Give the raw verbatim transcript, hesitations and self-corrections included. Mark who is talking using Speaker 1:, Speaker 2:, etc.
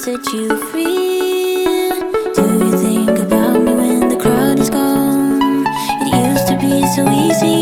Speaker 1: set you free? Do you think about me when the crowd is gone? It used to be so easy.